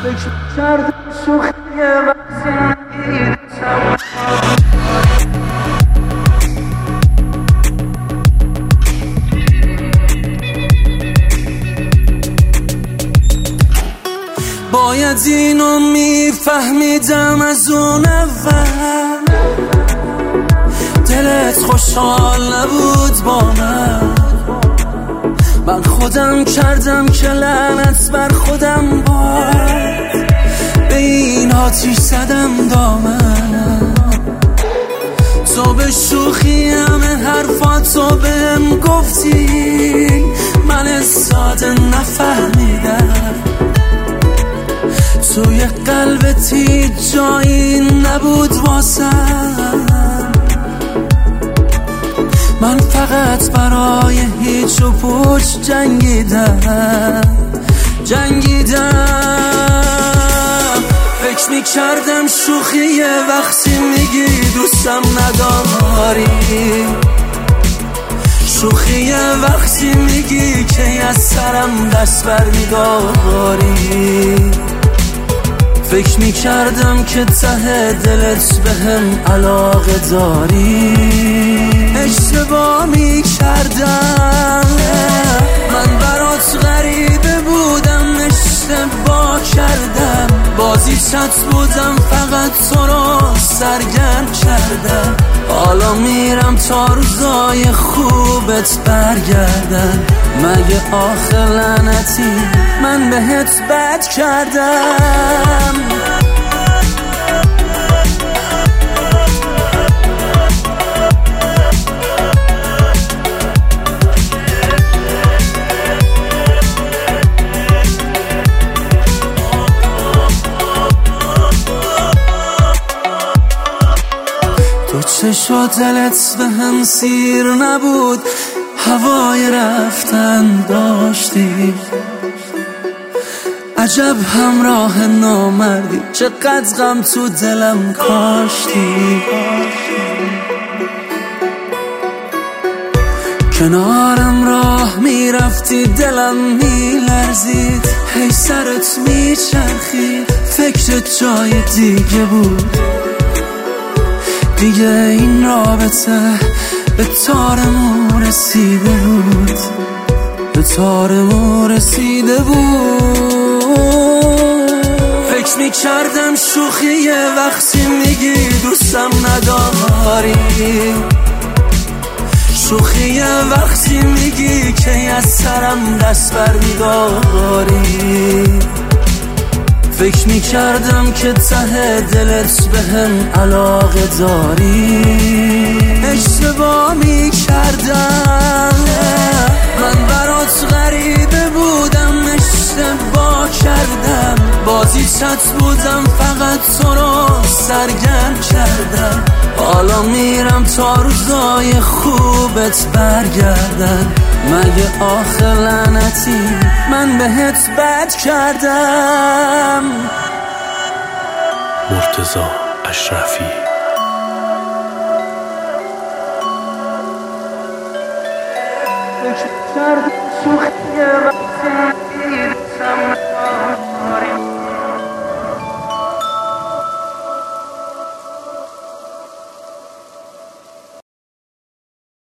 فکر کردم شوخی وقتی نگیرم. باید اینو میفهمیدم از اون اول، دلت خوشحال نبود با من خودم کردم که لعنت بر خودم باد، به این آتیش زدم دامنم. تو به شوخی همه حرفاتو بهم گفتی، من ساده نفهمیدم. توی قلبت هیچ جایی نبود واسم، من فقط برای هیچ و پوچ جنگیدم. فکر میکردم شوخیه وقتی میگی دوستم نداری، شوخیه وقتی میگی که از سرم دست برمیداری. فکر میکردم که ته دلت بهم علاقه داری، اشتباه میکردم، من برات غریبه بودم، اشتباه کردم، بازیچت بودم، فقط تو رو سرگرم کردم. حالا میرم تا روزای خوبت برگردن، مگه آخه لعنتی من بهت بد کردم؟ تو چشا دلت به هم سیر نبود، هوای رفتن داشتی، عجب همراه نامردی، چقدر غم تو دلم کاشتی. کنارم راه میرفتی دلم میلرزید، هی سرت میچرخید، فکرت جای دیگه بود. دیگه این رابطه به تارمون رسیده بود، به تارمون رسیده بود. فکر میکردم شوخیه وقتی میگی دوستم نداری، شوخیه وقتی میگی که از سرم دست برمیداری. فکر میکردم که ته دلت بهم علاقه داری، اشتباه میکردم، من برات غریبه بودم، اشتباه کردم، بازیچت بودم، فقط تو رو سرگرم کردم. حالا میرم تا روزای خوبت برگردن، مگه آخه لعنتی من بهت بد کردم؟ مرتضی اشرفی. فکر کردم شوخیه وقتی نگیرم.